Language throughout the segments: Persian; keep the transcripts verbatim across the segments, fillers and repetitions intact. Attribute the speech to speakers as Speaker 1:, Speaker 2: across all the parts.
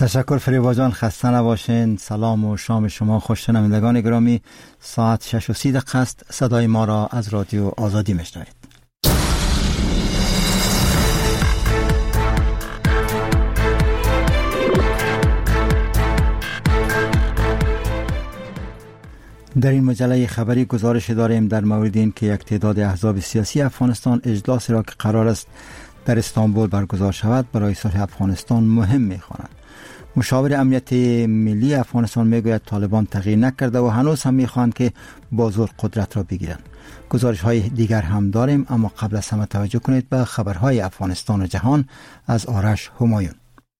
Speaker 1: تشکر فریبا جان، خسته نباشین. سلام و شام شما خوش. شنوندگان گرامی، ساعت شش و سی دقیقه است. صدای ما را از رادیو آزادی میشنوید. در این مجله خبری گزارش داریم در مورد این که یک تعداد احزاب سیاسی افغانستان اجلاسی را که قرار است در استانبول برگزار شود برای صلح افغانستان مهم می‌خوانند. مشاور امنیت ملی افغانستان میگوید طالبان تغییر نکرده و هنوز هم میخواهند که با زور قدرت را بگیرند. گزارش های دیگر هم داریم، اما قبل از همه توجه کنید به خبرهای افغانستان و جهان از آرش همایون.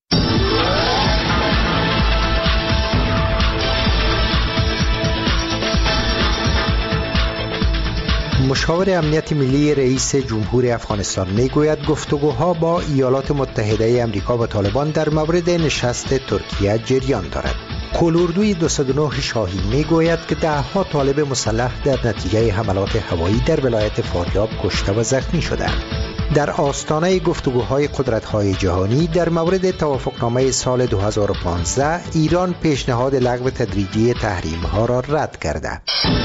Speaker 2: مشاور امنیت ملی رئیس جمهور افغانستان میگوید گفتگوها با ایالات متحده آمریکا و طالبان در مورد نشست ترکیه جریان دارد. کلاردوی دویست و نه شاهین میگوید که ده ها طالب مسلح در نتیجه حملات هوایی در ولایت فاریاب کشته و زخمی شدند. در آستانه گفتگوهای قدرت‌های جهانی در مورد توافقنامه سال دو هزار و پانزده، ایران پیشنهاد لغو تدریجی تحریم‌ها را رد کرده.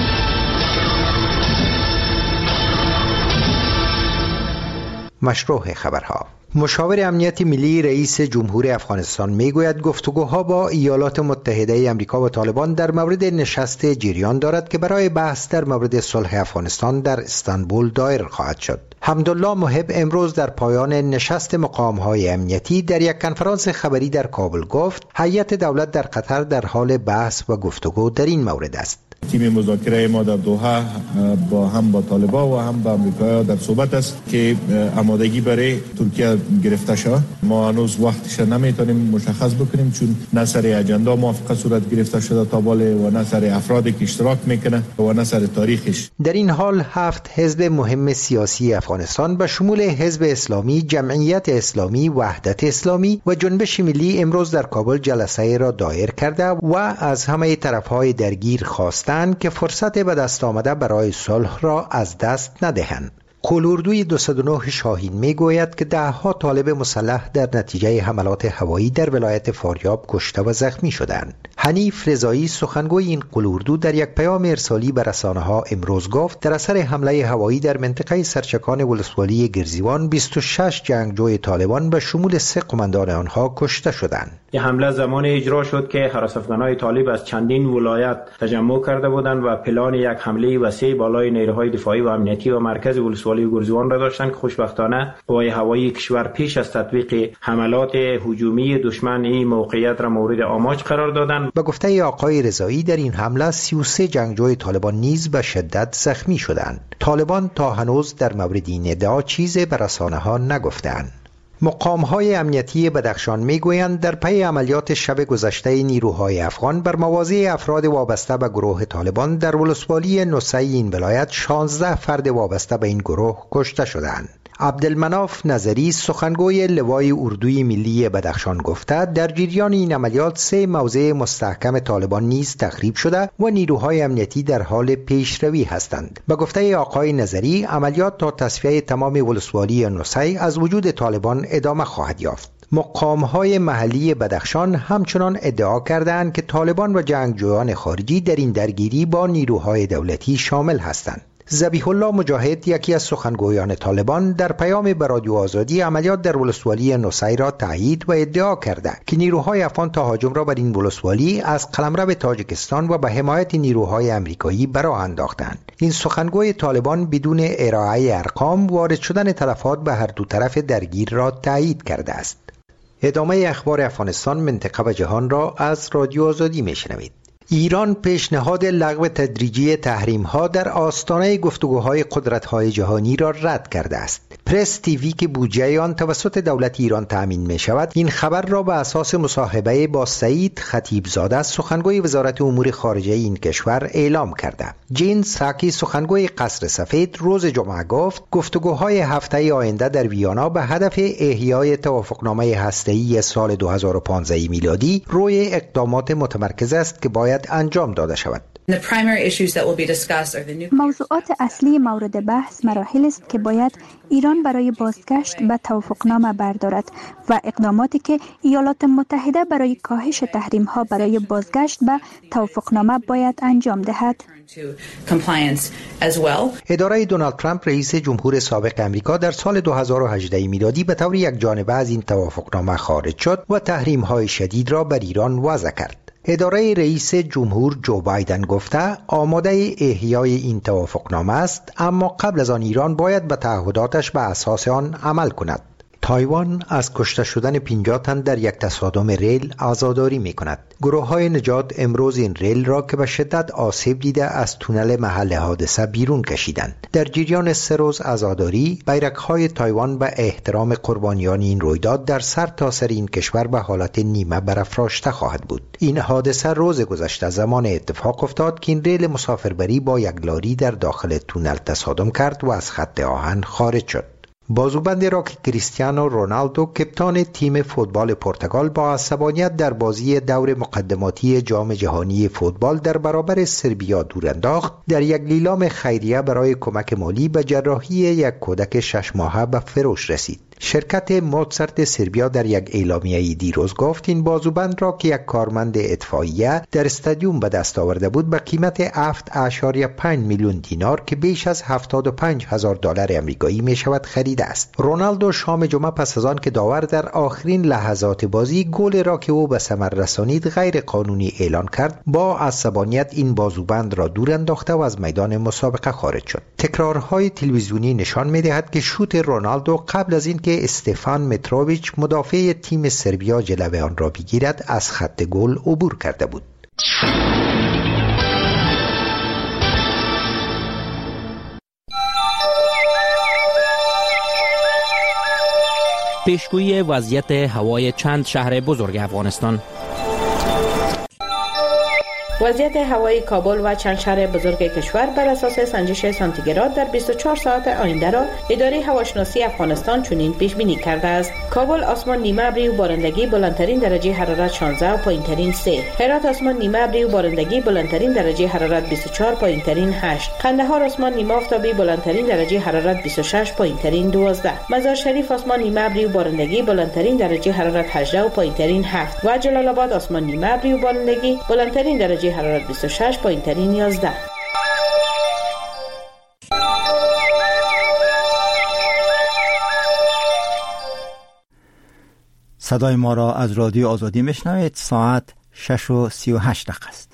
Speaker 2: مشروع خبرها. مشاور امنیت ملی رئیس جمهور افغانستان میگوید گفتگوها با ایالات متحده آمریکا و طالبان در مورد نشست جریان دارد که برای بحث در مورد صلح افغانستان در استانبول دایر خواهد شد. حمدالله محب امروز در پایان نشست مقام‌های امنیتی در یک کنفرانس خبری در کابل گفت هیئت دولت در قطر در حال بحث و گفتگو در این مورد است.
Speaker 3: تیم مذاکره ما در دوحه با هم با طالبان و هم با امریکا در صحبت است که آمادگی برای ترکیه گرفته شود. ما هنوز وقتش نمیتونیم مشخص بکنیم چون نه سر اجندا موافقه صورت گرفته شده تا بالا و نه سر افرادی که اشتراک میکنه و نه سر تاریخش.
Speaker 2: در این حال هفت حزب مهم سیاسی افغانستان به شمول حزب اسلامی، جمعیت اسلامی، وحدت اسلامی و جنبش ملی امروز در کابل جلسه را دایر کرده و از همه طرفهای درگیر خواستند که فرصت به دست آمده برای صلح را از دست ندهند. کلاردوی دویست و نه شاهین میگوید که ده ها طالب مسلح در نتیجه حملات هوایی در ولایت فاریاب کشته و زخمی شدند. حنیف رضایی سخنگوی این کلاردو در یک پیام ارسالی به رسانه‌ها امروز گفت در اثر حمله هوایی در منطقه سرچکان ولسوالی گرزیوان بیست و شش جنگجوی طالبان به شمول سه قماندان آنها کشته شدند.
Speaker 4: این حمله زمان اجرا شد که هراسافگان‌های طالب از چندین ولایت تجمع کرده بودند و پلان یک حمله وسیع بالای نیروهای دفاعی و امنیتی و مرکز ولسوالی گرزیوان را داشتند که خوشبختانه قوای هوایی کشور پیش از تطبیق حملات هجومی دشمن این موقعیت را مورد آماج قرار دادند.
Speaker 2: به گفته آقای رضایی در این حمله سی و سه جنگجوی طالبان نیز به شدت زخمی شدند. طالبان تا هنوز در مورد این ادعا چیزی به رسانه‌ها نگفتند. مقام‌های امنیتی بدخشان میگویند در پی عملیات شب گذشته نیروهای افغان بر مواضع افراد وابسته به گروه طالبان در ولسوالی نوسه این ولایت شانزده فرد وابسته به این گروه کشته شدند. عبدالمناف نظری سخنگوی لوای اردوی ملی بدخشان گفته در جریان این عملیات سه موضع مستحکم طالبان نیز تخریب شده و نیروهای امنیتی در حال پیشروی هستند. به گفته آقای نظری عملیات تا تصفیه تمام ولسوالی نوسه از وجود طالبان ادامه خواهد یافت. مقام‌های محلی بدخشان همچنان ادعا کردند که طالبان و جنگجویان خارجی در این درگیری با نیروهای دولتی شامل هستند. ذبیح الله مجاهد یکی از سخنگویان طالبان در پیام به رادیو آزادی عملیات در ولسوالی نوسه را تایید و ادعا کرده که نیروهای افغان تهاجم را بر این ولسوالی از قلمرو تاجیکستان و به حمایت نیروهای امریکایی برآ انداختند. این سخنگوی طالبان بدون ارائه ارقام وارد شدن تلفات به هر دو طرف درگیر را تایید کرده است. ادامه اخبار افغانستان، منطقه و جهان را از رادیو آزادی میشنوید. ایران پیشنهاد لغو تدریجی تحریم‌ها در آستانه گفتگوهای قدرت‌های جهانی را رد کرده است. پرس تیوی که بودجه آن توسط دولت ایران تأمین می‌شود، این خبر را به اساس مصاحبه با سعید خطیبزاده سخنگوی وزارت امور خارجه این کشور اعلام کرده. جین ساکی سخنگوی قصر سفید روز جمعه گفت گفتگوهای هفته آینده در ویانا به هدف احیای توافقنامه هسته‌ای سال دو هزار و پانزده میلادی روی اقدامات متمرکز است که باید انجام داده شود.
Speaker 5: موضوعات اصلی مورد بحث مراحل است که باید ایران برای بازگشت به توافقنامه بردارد و اقداماتی که ایالات متحده برای کاهش تحریم ها برای بازگشت به توافقنامه باید انجام دهد.
Speaker 2: اداره دونالد ترامپ رئیس جمهور سابق امریکا در سال دو هزار و هجده میلادی به طور یکجانبه از این توافقنامه خارج شد و تحریم های شدید را بر ایران وضع کرد. اداره رئیس جمهور جو بایدن گفته آماده احیای این توافقنامه است، اما قبل از آن ایران باید به تعهداتش به اساس آن عمل کند. تایوان از کشته شدن پنجاه تن در یک تصادم ریل عزاداری می کند. گروه های نجات امروز این ریل را که به شدت آسیب دیده از تونل محل حادثه بیرون کشیدند. در جریان سه روز عزاداری، بیرق های تایوان به احترام قربانیان این رویداد در سر تا سر این کشور به حالت نیمه برافراشته خواهد بود. این حادثه روز گذشته زمان اتفاق افتاد که این ریل مسافربری با یک لاری در داخل تونل تصادم کرد و از خط آهن خارج شد. بازوبند را که کریستیانو رونالدو کپتان تیم فوتبال پرتغال با عصبانیت در بازی دور مقدماتی جام جهانی فوتبال در برابر سربیا دور انداخت، در یک لیلام خیریه برای کمک مالی به جراحی یک کودک شش ماهه به فروش رسید. شرکت موزارت سربیا در یک اعلامیه دیروز گفت این بازوبند را که یک کارمند اطفائیه در استادیوم به دست آورده بود به قیمت هفت و پنج میلیون دینار که بیش از هفتاد و پنج هزار دلار آمریکایی می شود خریده است. رونالدو شام جمعه پس از آن که داور در آخرین لحظات بازی گل را که او به ثمر رسانید غیر قانونی اعلان کرد، با عصبانیت این بازوبند را دور انداخته و از میدان مسابقه خارج شد. تکرارهای تلویزیونی نشان می دهد که شوت رونالدو قبل از این که استفان متروویچ مدافع تیم سربیا جلوه آن را بگیرد از خط گل عبور کرده بود.
Speaker 6: پیشگویی وضعیت هوای چند شهر بزرگ افغانستان.
Speaker 7: وضعیت هوایی کابل و چند شهر بزرگ کشور بر اساس سنجش سانتیگراد در بیست و چهار ساعت آینده را اداره هواشناسی افغانستان چنین پیش بینی کرده است: کابل آسمان نیمه ابری و بارندگی، بلندترین درجه حرارت شانزده و پایینترین سه. هرات آسمان نیمه ابری و بارندگی، بلندترین درجه حرارت بیست و چهار، پایینترین هشت. قندهار آسمان نیمه آفتابی، بلندترین درجه حرارت بیست و شش، پایینترین دوازده. مزار شریف آسمان نیمه ابری و بارندگی، بلندترین درجه حرارت هجده و پایینترین هفت. و جلال آباد آسمان نیمه ابری و بارندگی، بلندترین درجه حرارت بیست و شش، پایینترین یازده.
Speaker 1: صدای ما را از رادیو آزادی میشنوید. ساعت شش و سی و هشت دقیقه است.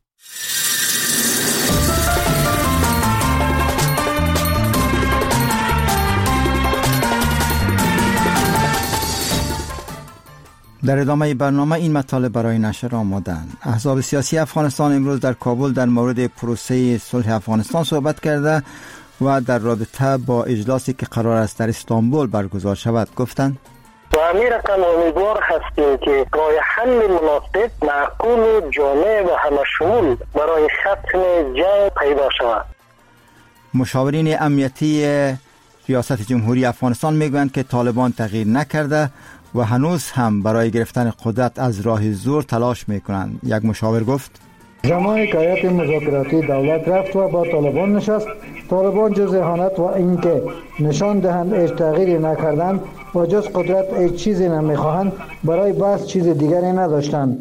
Speaker 1: در ادامه برنامه این مطالب برای نشر آمادند. احزاب سیاسی افغانستان امروز در کابل در مورد پروسه صلح افغانستان صحبت کرده و در رابطه با اجلاسی که قرار است در استانبول برگزار شود گفتند
Speaker 8: و همین رقم امیدوار هستیم که راه حل مناسب، معقول و جامع و همشمول برای ختم جنگ پیدا شود.
Speaker 1: مشاورین امنیتی ریاست جمهوری افغانستان میگویند که طالبان تغییر نکرده و هنوز هم برای گرفتن قدرت از راه زور تلاش میکنند. یک مشاور گفت
Speaker 9: زمانی که هیئت مذاکراتی دولت رفت و با طالبان نشست، طالبان جز اهانت و اینکه نشان دهند هیچ تغییری نکردند و جز قدرت هیچ چیزی نمیخواهند، برای بحث چیز دیگری نداشتند.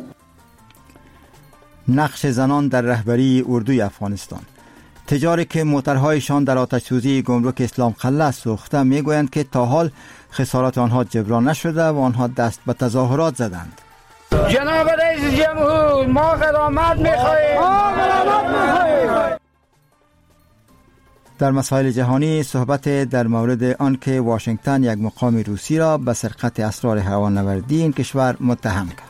Speaker 1: نقش زنان در رهبری اردوی افغانستان. تجاری که موترهایشان در آتش سوزی گمرک اسلام قلعه سوخته میگویند که تا حال خسارات آنها جبران نشده و آنها دست به تظاهرات زدند.
Speaker 10: جناب رئیس جمهور، ما غرامت می‌خواهیم. ما غرامت می‌خواهیم.
Speaker 1: در مسائل جهانی صحبت در مورد آنکه واشنگتن یک مقام روسی را به سرقت اسرار هوانوردی این کشور متهم کرد.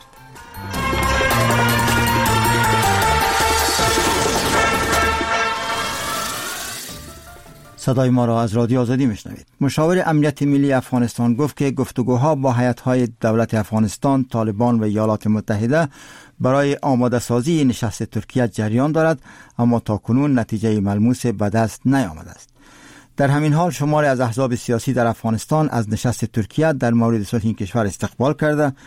Speaker 1: صدای ما را از رادیو آزادی میشنوید. مشاور امنیت ملی افغانستان گفت که گفتگوها با هیئت‌های دولت افغانستان، طالبان و ایالات متحده برای آماده سازی نشست ترکیه جریان دارد، اما تاکنون نتیجه ملموس به دست نیامده است. در همین حال شماری از احزاب سیاسی در افغانستان از نشست ترکیه در مورد صلح این کشور استقبال کرده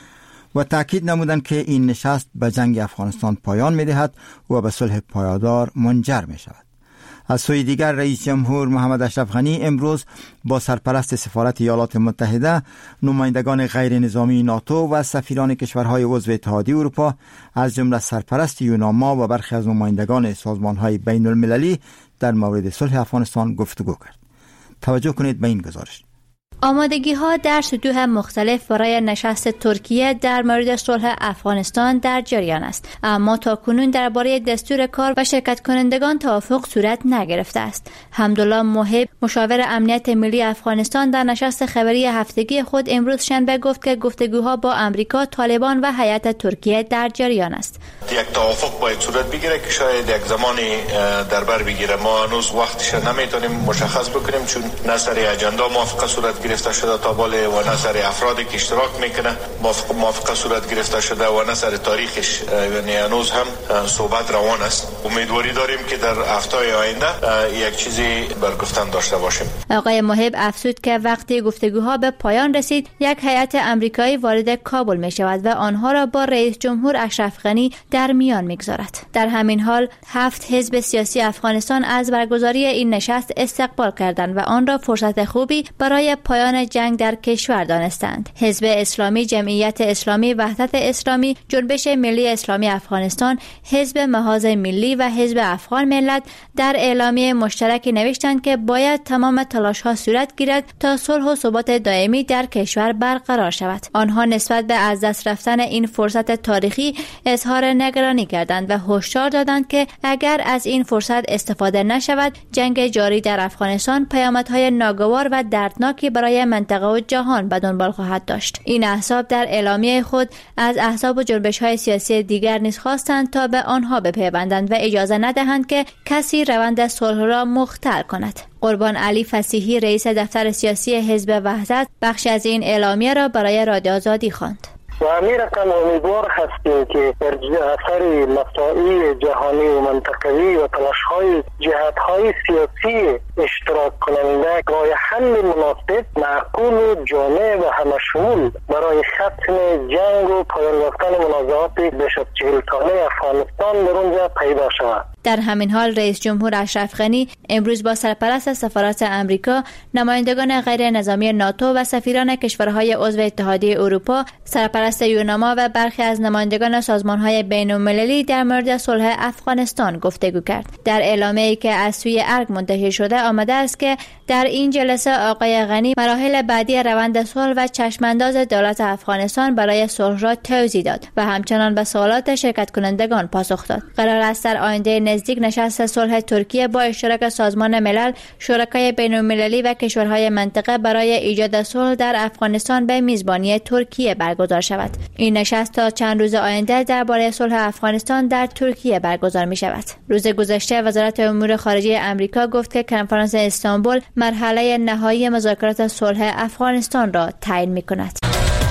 Speaker 1: و تأکید نمودند که این نشست به جنگ افغانستان پایان می‌دهد و به صلح پایدار منجر می‌شود. از سوی دیگر رئیس جمهور محمد اشرف غنی امروز با سرپرست سفارت ایالات متحده، نمایندگان غیر نظامی ناتو و سفیران کشورهای عضو اتحادیه اروپا از جمله سرپرست یوناما و برخی از نمایندگان سازمانهای بین المللی در مورد صلح افغانستان گفتگو کرد. توجه کنید به این گزارش.
Speaker 11: آمادگی ها در سطوح مختلف برای نشست ترکیه در مورد صلح افغانستان در جریان است، اما تاکنون درباره دستور کار و شرکت کنندگان توافق صورت نگرفته است. حمدالله محب، مشاور امنیت ملی افغانستان، در نشست خبری هفتگی خود امروز شنبه گفت که گفتگوها با امریکا، طالبان و هیئت ترکیه در جریان است.
Speaker 12: یک توافق باید صورت بگیره که شاید یک زمانی در بر بگیره. ما هنوز وقتش نمیتونیم مشخص بکنیم، چون نه سر اجندا موافقه صورت گرفته شده تا باله و نه سر افرادی که اشتراک میکنه موافقه صورت گرفته شده و نه سر تاریخش، یعنی هنوز هم صحبت روان است. امیدواری داریم که در هفته‌های آینده یک چیزی برگفتن داشته باشیم.
Speaker 11: آقای محب افزود که وقتی گفتگوها به پایان رسید، یک هیئت آمریکایی وارد کابل می شود و آنها را با رئیس جمهور اشرف غنی در میان میگذارد. در همین حال هفت حزب سیاسی افغانستان از برگزاری این نشست استقبال کردند و آن را فرصت خوبی برای پایان جنگ در کشور دانستند. حزب اسلامی، جمعیت اسلامی، وحدت اسلامی، جنبش ملی اسلامی افغانستان، حزب محاذ ملی و حزب افغان ملت در اعلامیه مشترکی نوشتند که باید تمام تلاش‌ها صورت گیرد تا صلح و ثبات دائمی در کشور برقرار شود. آنها نسبت به از دست رفتن این فرصت تاریخی اظهار نگرانی کردند و هشدار دادند که اگر از این فرصت استفاده نشود، جنگ جاری در افغانستان پیامدهای ناگوار و دردناکی برای منطقه و جهان به دنبال خواهد داشت. این احزاب در اعلامیه خود از احزاب و جنبش‌های سیاسی دیگر نیز خواستند تا به آنها بپیوندند و اجازه ندهند که کسی روند صلح را مختل کند. قربان علی فصیحی، رئیس دفتر سیاسی حزب وحدت، بخشی از این اعلامیه را برای رادیو آزادی خواند.
Speaker 8: و همین رقم امیدوار هستیم که در اثر مسائل جهانی و منطقوی و تلاش‌های جهت‌های سیاسی اشتراک کننده راه حل مناسب، معقول و جامع و همشمول برای ختم جنگ و پایان یافتن منازعات بیش از چهل ساله افغانستان در اونجا پیدا شود.
Speaker 11: در همین حال رئیس جمهور اشرف غنی امروز با سرپرست سفارت امریکا، نمایندگان غیر نظامی ناتو و سفیران کشورهای عضو اتحادیه اروپا، سرپرست یوناما و برخی از نمایندگان سازمانهای بین‌المللی در مورد صلح افغانستان گفتگو کرد. در اعلامیه‌ای که از سوی ارگ منتشر شده آمده است که در این جلسه آقای غنی مراحل بعدی روند صلح و چشمانداز دولت افغانستان برای صلح را توضیح داد و همچنان به سوالات شرکت کنندگان پاسخ داد. قرار است در آینده نزدیک نشست صلح ترکیه با اشتراک سازمان ملل، شرکای بین‌المللی و کشورهای منطقه برای ایجاد صلح در افغانستان به میزبانی ترکیه برگزار شود. این نشست تا چند روز آینده درباره صلح افغانستان در ترکیه برگزار می شود. روز گذشته وزارت امور خارجه آمریکا گفت که کنفرانس استانبول مرحله نهایی مذاکرات صلح افغانستان را تعیین می کند.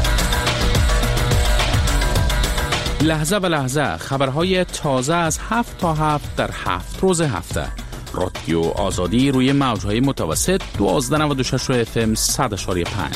Speaker 6: لحظه به لحظه خبرهای تازه از هفت تا هفت در هفت روز هفته. رادیو آزادی روی موجهای متوسط دوازده نود و شش اف ام صد اشاری پنج.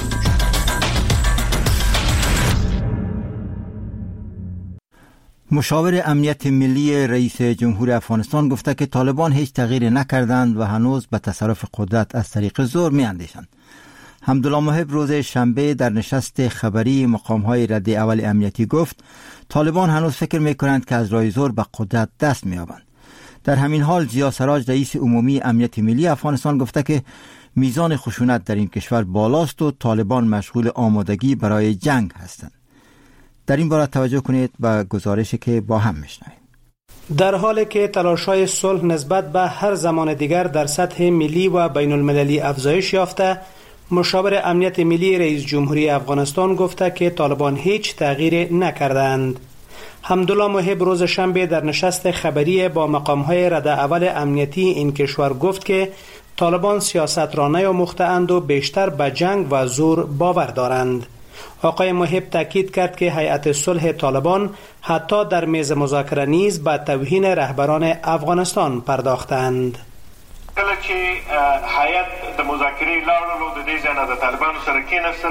Speaker 1: مشاور امنیت ملی رئیس جمهور افغانستان گفته که طالبان هیچ تغییر نکردند و هنوز به تصرف قدرت از طریق زور می اندیشند. حمدالله محب روز شنبه در نشست خبری مقام‌های رده اول امنیتی گفت طالبان هنوز فکر می‌کنند که از راه زور به قدرت دست می‌یابند. در همین حال ضیا سراج رئیس عمومی امنیت ملی افغانستان گفته که میزان خشونت در این کشور بالاست و طالبان مشغول آمادگی برای جنگ هستند. در این باره توجه کنید به گزارشی که با هم میشنویم.
Speaker 13: در حالی که تلاش‌های صلح نسبت به هر زمان دیگر در سطح ملی و بین المللی افزایش یافته، مشاور امنیت ملی رئیس جمهوری افغانستان گفته که طالبان هیچ تغییر نکردند. حمدالله محب روز شنبه در نشست خبری با مقام‌های رده اول امنیتی این کشور گفت که طالبان سیاست را نیاموخته‌اند و بیشتر به جنگ و زور باور دارند. آقای محب تاکید کرد که هیئت صلح طالبان حتی در میز مذاکره نیز به توهین رهبران افغانستان پرداختند.
Speaker 12: کله چې هیئت د مذاکرې لاړلو د دې ځای نه د طالبانو سره کېناستل،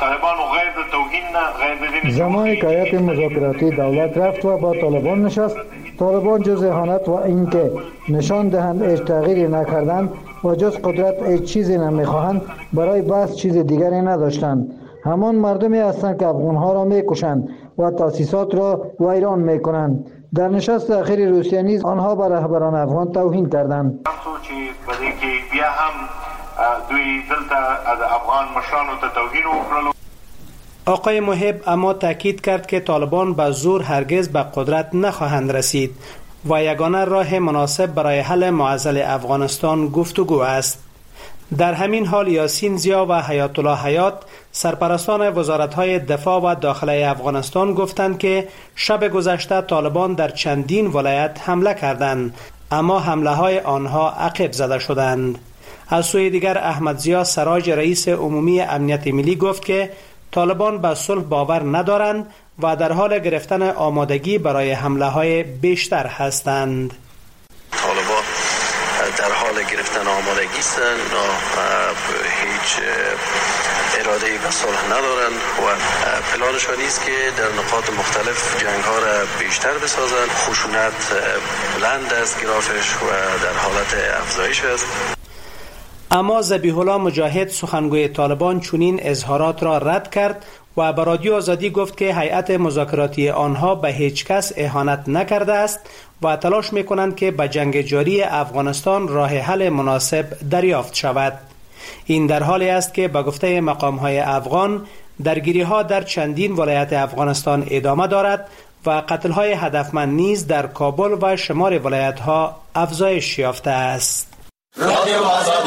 Speaker 12: طالبان غیر توهین غیر
Speaker 9: زمانی که هیئت مذاکراتی دولت رفت و با طالبان نشست، طالبان جز اهانت و اینکه نشان دهند هیچ تغییری نکردند و جز قدرت هیچ چیزی نمیخواهند، برای بحث چیز دیگری نداشتند. همان مردمی هستند که افغانها را میکشند و تاسیسات را ویران میکنند. در نشست اخیر روسیه نیز آنها به رهبران افغان توهین کردند.
Speaker 12: بیا هم دوی دلته از افغان مشرانو ته توهین وکړلو.
Speaker 13: آقای محب اما تاکید کرد که طالبان به زور هرگز به قدرت نخواهند رسید و یگانه راه مناسب برای حل معضل افغانستان گفتگو است. در همین حال یاسین زیا و حیات الله حیات سرپرستان وزارت‌های دفاع و داخلی افغانستان گفتند که شب گذشته طالبان در چندین ولایت حمله کردند، اما حمله‌های آنها عقب زده شدند. از سوی دیگر احمد ضیا سراج رئیس عمومی امنیت ملی گفت که طالبان به صلح باور ندارند و در حال گرفتن آمادگی برای حمله‌های بیشتر هستند.
Speaker 14: طالبان در حال گرفتن آمادگی هستند، هیچ اراده به صلح ندارند و پلانشان است که در نقاط مختلف جنگ‌ها را بیشتر بسازند. خشونت بلند است گرافش و در حالت افزایش است.
Speaker 13: اما ذبیح الله مجاهد سخنگوی طالبان چنین اظهارات را رد کرد و به رادیو آزادی گفت که هیئت مذاکراتی آنها به هیچ کس اهانت نکرده است و تلاش می‌کنند که به جنگ جاری افغانستان راه حل مناسب دریافت شود. این در حالی است که به گفته مقام‌های افغان درگیری‌ها در چندین ولایت افغانستان ادامه دارد و قتل‌های هدفمند نیز در کابل و شمال ولایت‌ها افزایش یافته است. رادیو آزادی.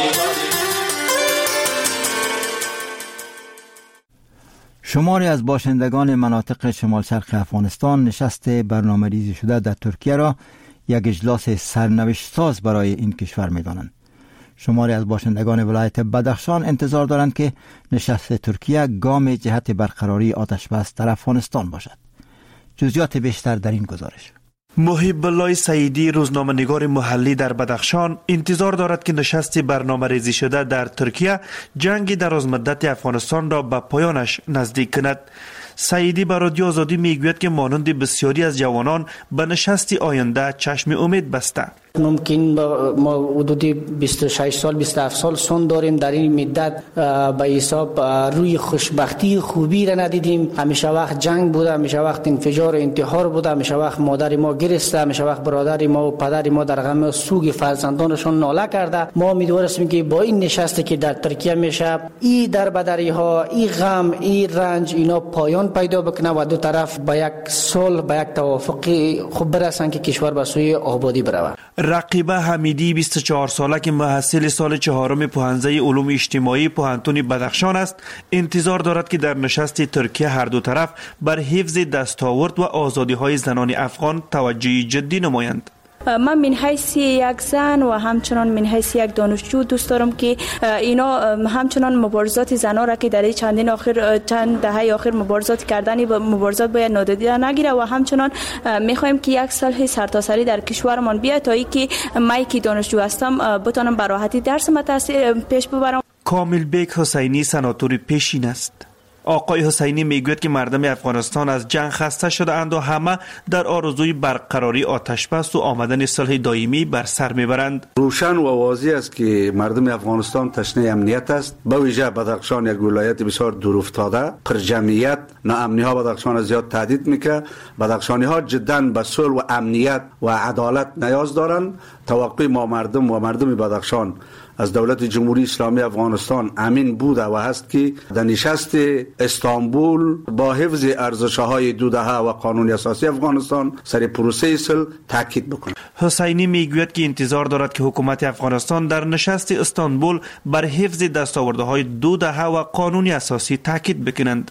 Speaker 1: شماری از باشندگان مناطق شمال شرق افغانستان نشست برنامه ریزی شده در ترکیه را یک اجلاس سرنوشت ساز برای این کشور می دانند. شماری از باشندگان ولایت بدخشان انتظار دارند که نشست ترکیه گام جهت برقراری آتش بس در افغانستان باشد. جزئیات بیشتر در این گزارش.
Speaker 15: محب الله سعیدی روزنامه‌نگار محلی در بدخشان انتظار دارد که نشست برنامه ریزی شده در ترکیه جنگ درازمدت افغانستان را به پایانش نزدیک کند. سعیدی به رادیو آزادی میگوید که مانند بسیاری از جوانان به نشست آینده چشم امید بسته.
Speaker 16: ممکن ما حدود بیست و شش سال بیست و هفت سال سن داریم، در این مدت به حساب روی خوشبختی خوبی را ندیدیم. همیشه وقت جنگ بوده، همیشه وقت انفجار و انتحار بوده، همیشه وقت مادر ما گرسته، همیشه وقت برادر ما و پدر ما در غم سوگ فرزندانشون ناله کرده. ما امیدوار هستیم که با این نشستی که در ترکیه میشه این دربدری ها، این غم، این رنج اینا پایان پیدا بکنه و دو طرف به یک صلح، به یک توافق خوب برسن که کشور به سوی آبادی برود.
Speaker 15: رقیبه حمیدی بیست و چهار ساله که محصل سال چهارم پوهنځی علوم اجتماعی پوهنتون بدخشان است، انتظار دارد که در نشست ترکیه هر دو طرف بر حفظ دستاورد و آزادی‌های زنان افغان توجه جدی نمایند.
Speaker 17: من من حیث یک زن و همچنان من حیث یک دانشجو دوست دارم که اینا همچنان مبارزات زنان را که در چندین آخر چند دهه آخر مبارزات کردنی و مبارزات باید نادیده نگیره و همچنان میخوایم که یک صلح سرتاسری در کشورمان بیاد تا اینکه من که دانشجو هستم بتونم به راحتی درس ما پیش ببرم.
Speaker 15: کامل بیگ حسینی سناتور پیشین است. آقای حسینی میگوید که مردم افغانستان از جنگ خسته شده اند و همه در آرزوی برقراری آتش بس و آمدن صلح دائمی بر سر میبرند.
Speaker 18: روشن و واضح است که مردم افغانستان تشنه امنیت است. به ویژه بدخشان یک ولایت بسیار دور افتاده، پر جمعیت، ناامنی ها بدخشان زیاد تهدید میکنه. بدخشانی ها جدا به صلح و امنیت و عدالت نیاز دارند. توقع ما مردم و مردم بدخشان از دولت جمهوری اسلامی افغانستان امین بوده و هست که در نشست استانبول با حفظ ارزش‌های دو دهه و قانون اساسی افغانستان سر پروسه صلح تاکید بکنه.
Speaker 15: حسینی میگوید که انتظار دارد که حکومت افغانستان در نشست استانبول بر حفظ دستاوردهای دو دهه و قانون اساسی تاکید بکنند.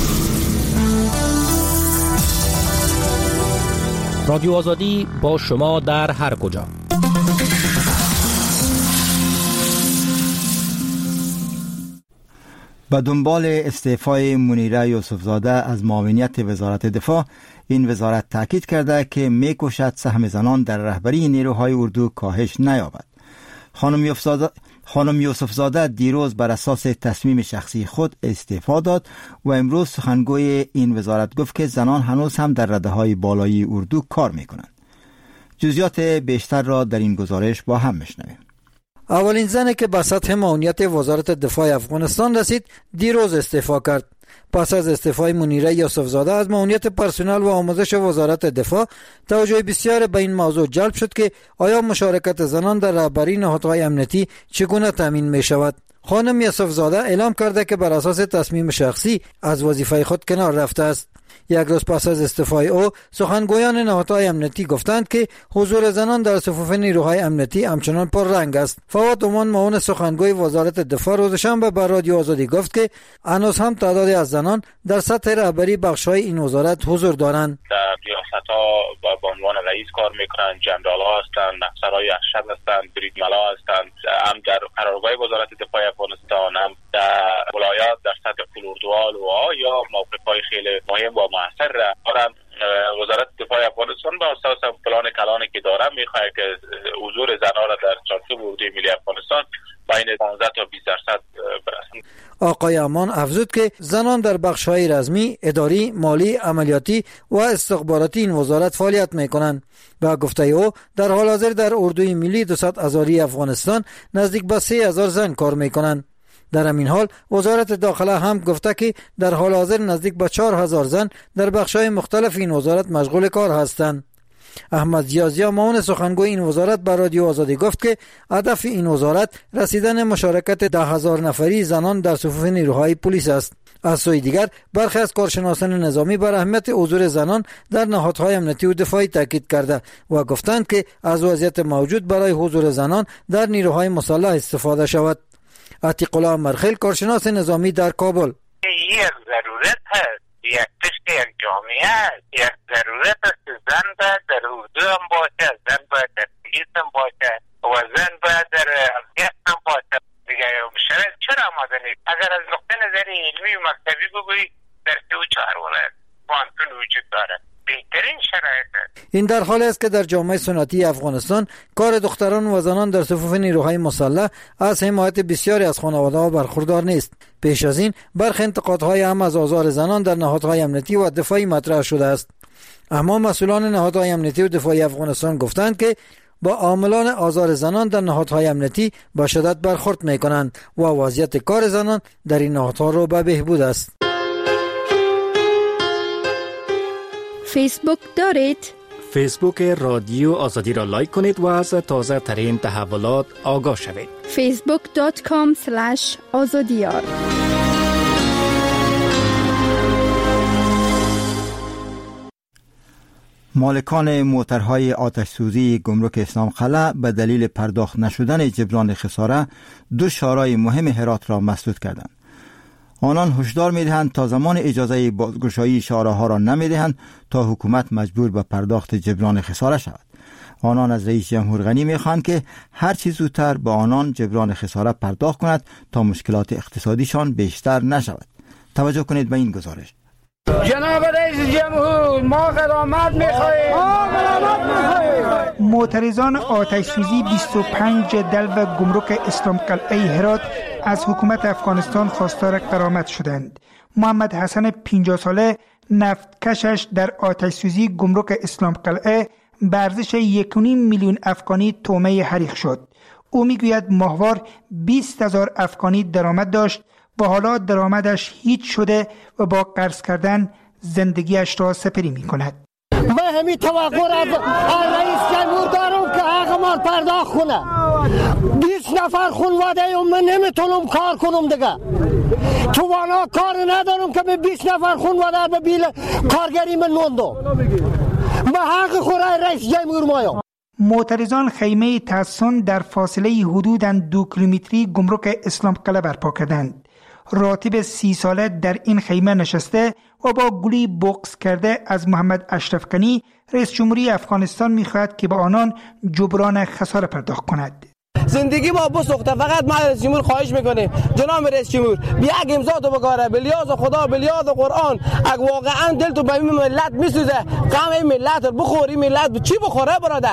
Speaker 19: رادیو آزادی با شما در هر کجا.
Speaker 1: به دنبال استعفای منیره یوسفزاده از معاونیت وزارت دفاع، این وزارت تاکید کرده که میکوشد سهم زنان در رهبری نیروهای اردو کاهش نیابد. خانم یوسفزاده خانم یوسفزاده دیروز بر اساس تصمیم شخصی خود استعفا داد و امروز سخنگوی این وزارت گفت که زنان هنوز هم در رده‌های بالایی اردو کار می‌کنند. جزئیات بیشتر را در این گزارش با هم می‌شنویم.
Speaker 20: اولین زنی که به سطح معاونیت وزارت دفاع افغانستان رسید دیروز استعفا کرد. پس از استعفای منیره یوسفزاده از معاونیت پرسنل و آموزش وزارت دفاع، توجه بسیار به این موضوع جلب شد که آیا مشارکت زنان در رهبری نهادهای امنیتی چگونه تامین می شود. خانم یوسفزاده اعلام کرده که بر اساس تصمیم شخصی از وظیفه خود کنار رفته است. یک روز پس از استعفای او، سخنگویان نهادهای امنیتی گفتند که حضور زنان در صفوف نیروهای امنیتی همچنان پررنگ است. فواد امان، معاون سخنگوی وزارت دفاع، روز شنبه به رادیو آزادی گفت که هنوز هم تعدادی از زنان در سطح رهبری بخش‌های این وزارت حضور دارند.
Speaker 21: در ریاست‌ها به عنوان رئیس کار می‌کنند، جنرال‌ها هستند، افسرهای ارشد هستند، بریدمن‌ها هستند، هم در قرارگاه وزارت دفاع افغانستان، هم در ولایات در سطح فلوردوال و یا موقع‌های خیلی مهم و مؤثر دارند. وزارت دفاع افغانستان به اساس پلان کلانی که دارم می‌خواد که حضور زنان را در چارچوب اردوی ملی افغانستان بین پانزده تا بیست درصد برساند.
Speaker 20: آقای امان افزود که زنان در بخش‌های رسمی، اداری، مالی، عملیاتی و استخباراتی این وزارت فعالیت می‌کنند. با گفته او، در حال حاضر در اردوی ملی دویست هزاری افغانستان نزدیک به سه هزار زن کار می‌کنند. در همین حال وزارت داخله هم گفته که در حال حاضر نزدیک به چهار هزار زن در بخش‌های مختلف این وزارت مشغول کار هستند. احمد زیازیا، معاون سخنگوی این وزارت، به رادیو آزادی گفت که هدف این وزارت رسیدن مشارکت ده هزار نفری زنان در صفوف نیروهای پلیس است. از سوی دیگر برخی از کارشناسان نظامی بر اهمیت حضور زنان در نهادهای امنیتی و دفاعی تاکید کرده و گفتند که از وضعیت موجود برای حضور زنان در نیروهای مسلح استفاده شود. عتیق الله مرخیل، کارشناس نظامی در کابل:
Speaker 22: یک ضرورت هست، یک قشت یک جامعه هست، یک ضرورت است که زن باید در اردو هم باشه، زن باید در پلیس هم باشه و زن باید در امنیت هم باشه. دیگه شرایط چرا آماده نیست؟ اگر از نقطه نظر علمی و مکتبی بگویی در سه و چهار ولایت پانتون وجود داره. بهترین شرایط است.
Speaker 20: این در حالی است که در جامعه سنتی افغانستان کار دختران و زنان در صفوف نیروهای مسلح از حمایت بسیاری از خانواده‌ها برخوردار نیست. پیش از این برخی انتقادهای هم از آزار زنان در نهادهای امنیتی و دفاعی مطرح شده است. اما مسئولان نهادهای امنیتی و دفاعی افغانستان گفتند که با عاملان آزار زنان در نهادهای امنیتی با شدت برخورد می‌کنند و وضعیت کار زنان در این نهادها رو به بهبود است.
Speaker 5: فیسبوک دارید؟
Speaker 19: فیسبوک رادیو آزادی را لایک کنید و از تازه ترین تحولات آگاه شوید.
Speaker 5: فیسبوک دات کام اسلش آزادیار.
Speaker 1: مالکان موترهای آتش سوزی گمرک اسلام قلعه به دلیل پرداخت نشدن جبران خساره دو شارع مهم هرات را مسدود کردند. آنان هشدار می‌دهند تا زمان اجازه بازگشایی شارع‌ها را نمی‌دهند تا حکومت مجبور به پرداخت جبران خساره شود. آنان از رئیس جمهور غنی می‌خواهند که هر چه زودتر به آنان جبران خساره پرداخت کند تا مشکلات اقتصادیشان بیشتر نشود. توجه کنید به این گزارش.
Speaker 10: جناب رئیس جمهور، ما غرامت می‌خواهیم. ما غرامت می‌خواهیم.
Speaker 23: معترضان آتش سوزی بیست و پنج دلو گمرک اسلام قلعه هرات از حکومت افغانستان خواستار غرامت شدند. محمد حسن پنجاه ساله نفتکشش در آتش سوزی گمرک اسلام قلعه به ارزش یک و نیم میلیون افغانی تومه حریق شد. او میگوید ماهوار بیست هزار افغانی درآمد داشت و حالا درآمدش هیچ شده و با قرض کردن زندگیش را سپری می کند.
Speaker 24: من همین توقع از رئیس جمهور دارم که حق ما پرداخت کنه. بیست نفر خانواده من نمیتونم کار کنم دیگه. توانا کار ندارم که به بیست نفر خانواده به بیل کارگری من موندم. من حق خورای رئیس جمهور مایم.
Speaker 23: معترضان خیمه تحصن در فاصله حدوداً دو کیلومتری گمرک اسلام قلعه برپا کردند. راتب سی ساله در این خیمه نشسته و با گلی بغض کرده از محمد اشرف غنی رئیس جمهوری افغانستان می‌خواهد که به آنان جبران خساره پرداخت کند.
Speaker 25: زندگی ما بسوخته. فقط ما رئیس جمهور خواهش میکنیم جناب رئیس جمهور بیا یک امضا تو بگاره بلیاز خدا بلیاز قرآن. اگه واقعا دل تو به این ملت میسوزه غم این ملت بخوری ملت چی بخوره برادر؟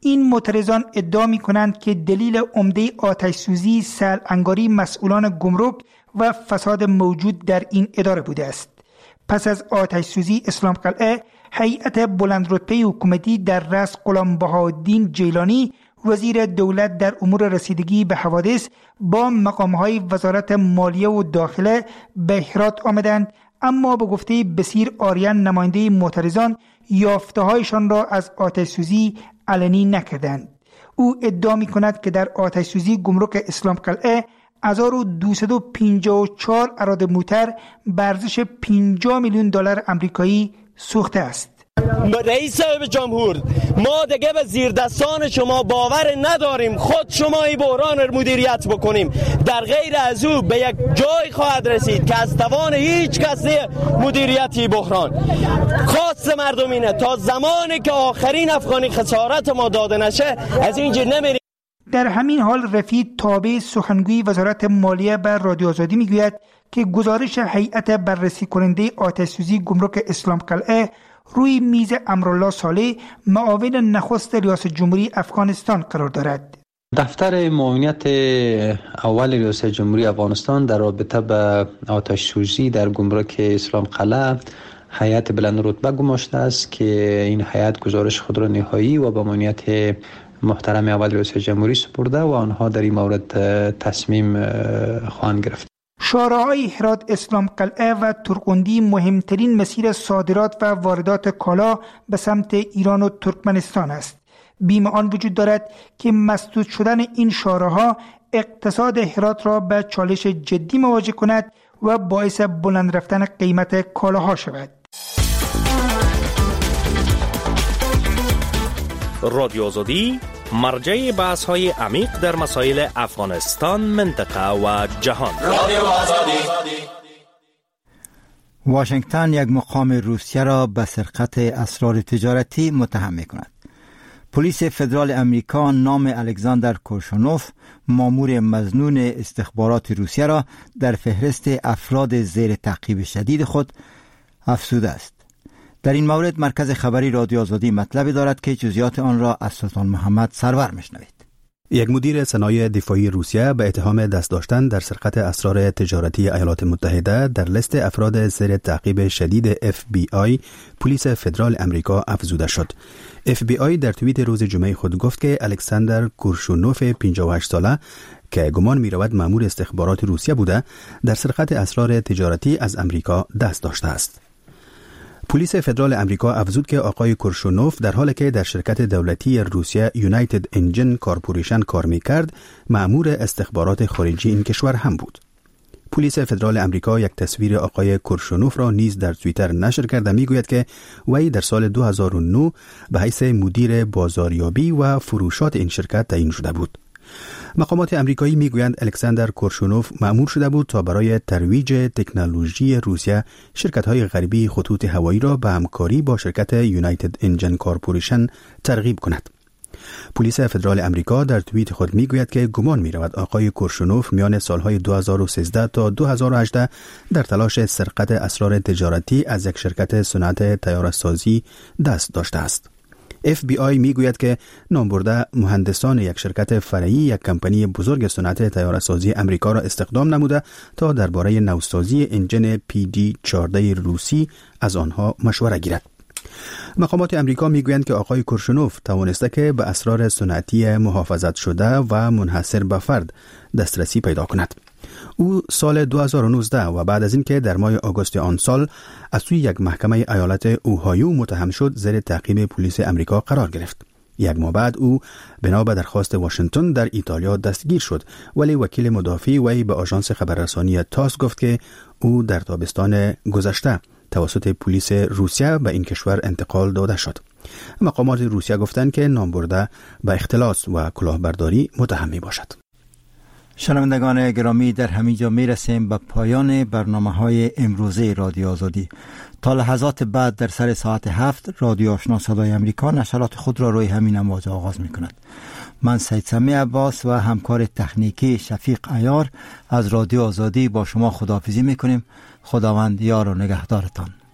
Speaker 23: این معترضان ادعا می کنند که دلیل عمده آتش سوزی سرانگاری مسئولان گمرک و فساد موجود در این اداره بوده است. پس از آتش سوزی اسلام قلعه، هیئت بلند رتبه حکومتی در رأس غلام بهاءالدین جیلانی وزیر دولت در امور رسیدگی به حوادث با مقامهای وزارت مالیه و داخله به هرات آمدند، اما به گفته بصیر آریان نماینده معترضان یافته‌هایشان را از آتش سوزی علنی نکردند. او ادعا می‌کند که در آتش سوزی گمرک اسلام قلعه هزار و دویست و پنجاه و چهار اراده موتر به ارزش پنجاه میلیون دلار آمریکایی سوخته است.
Speaker 2: رئیس جمهور، ما دیگه به زیر دستان شما باور نداریم. خود شما این بحران رو مدیریت بکنیم. در غیر از او به یک جای خواهد رسید که از توان هیچ کسی مدیریتی بحران. خواست مردم اینه تا زمانی که آخرین افغانی خسارت ما داده نشه از اینجا نمیریم.
Speaker 23: در همین حال رفیق تابع سخنگوی وزارت مالیه به رادیو آزادی میگوید که گزارش هیئت بررسی کننده آتش سوزی گمرک اسلام قلعه روی میز امرالله صالح معاون نخست ریاست جمهوری افغانستان قرار دارد.
Speaker 3: دفتر معاونیت اول ریاست جمهوری افغانستان در رابطه به آتش سوزی در گمرک اسلام قلعه هیئت بلند رتبه گماشته است که این هیئت گزارش خود را نهایی و به معاونیت محترم اول ریاست جمهوری سپرده و آنها در این مورد تصمیم خواهند گرفت.
Speaker 23: شارع‌های هرات، اسلام قلعه و ترقندی مهمترین مسیر صادرات و واردات کالا به سمت ایران و ترکمنستان است. بیم آن وجود دارد که مسدود شدن این شارع‌ها اقتصاد هرات را به چالش جدی مواجه کند و باعث بلند رفتن قیمت کالاها شود.
Speaker 4: رادیو آزادی مرجع بحث های عمیق در مسائل افغانستان، منطقه و جهان. رادیو آزادی.
Speaker 1: واشنگتن یک مقام روسیه را به سرقت اسرار تجارتی متهم می‌کند. پلیس فدرال امریکا نام الکساندر کورشونوف، مامور مظنون استخبارات روسیه را در فهرست افراد زیر تعقیب شدید خود افزوده است. در این مورد مرکز خبری رادیو آزادی مطلبی دارد که جزئیات آن را از سلطان محمد سرور میشنوید.
Speaker 7: یک مدیر صنایع دفاعی روسیه به اتهام دست داشتن در سرقت اسرار تجارتی ایالات متحده در لیست افراد زیر تعقیب شدید اف بی آی پلیس فدرال امریکا افزوده شد. اف بی آی در توییت روز جمعه خود گفت که الکساندر کورشونوف پنجاه و هشت ساله که گمان می رود مأمور استخبارات روسیه بوده در سرقت اسرار تجارتی از امریکا دست داشته است. پلیس فدرال امریکا افزود که آقای کورشونوف در حالی که در شرکت دولتی روسیه یونایتد انجن کارپوریشن کار می‌کرد، مأمور استخبارات خارجی این کشور هم بود. پلیس فدرال امریکا یک تصویر آقای کورشونوف را نیز در توییتر نشر کرده میگوید که وی در سال دو هزار و نه به حیث مدیر بازاریابی و فروشات این شرکت تعیین شده بود. مقامات امریکایی میگویند الکساندر کورشونوف مأمور شده بود تا برای ترویج تکنولوژی روسیه شرکت‌های غربی خطوط هوایی را به همکاری با شرکت یونایتد انجن کارپوریشن ترغیب کند. پلیس فدرال امریکا در توییت خود میگوید که گمان می‌رود آقای کورشونوف میان سالهای دو هزار و سیزده تا دو هزار و هجده در تلاش سرقت اسرار تجارتی از یک شرکت صنعت طیاره‌سازی دست داشته است. اف بی آی میگوید که نامبرده مهندسان یک شرکت فرعی یک کمپانی بزرگ صنعت طیاره‌سازی امریکا را استخدام نموده تا درباره نوسازی انجن پی دی چهارده روسی از آنها مشوره گیرد. مقامات امریکا میگویند که آقای کورشونوف توانسته که به اسرار صنعتی محافظت شده و منحصر به فرد دسترسی پیدا کند. او سال دو هزار و نوزده و بعد از اینکه در ماه آگوست آن سال از سوی یک محکمه ایالت اوهایو متهم شد، زیر تعقیب پلیس امریکا قرار گرفت. یک ماه بعد او بنا به درخواست واشنگتن در ایتالیا دستگیر شد، ولی وکیل مدافع وی به آژانس خبررسانی تاس گفت که او در تابستان گذشته توسط پلیس روسیه به این کشور انتقال داده شد. مقامات روسیه گفتند که نامبرده به اختلاس و کلاهبرداری متهم می باشد.
Speaker 1: شنوندگان گرامی، در همینجا می رسیم به پایان برنامه های امروزه رادیو آزادی. تا لحظات بعد در سر ساعت هفت رادیو آشنا صدای امریکا نشرات خود را روی همین امواج آغاز می کند. من سید سمیع عباس و همکار تکنیکی شفیق عیار از رادیو آزادی با شما خداحافظی می کنیم. خداوند یار و نگهدارتان.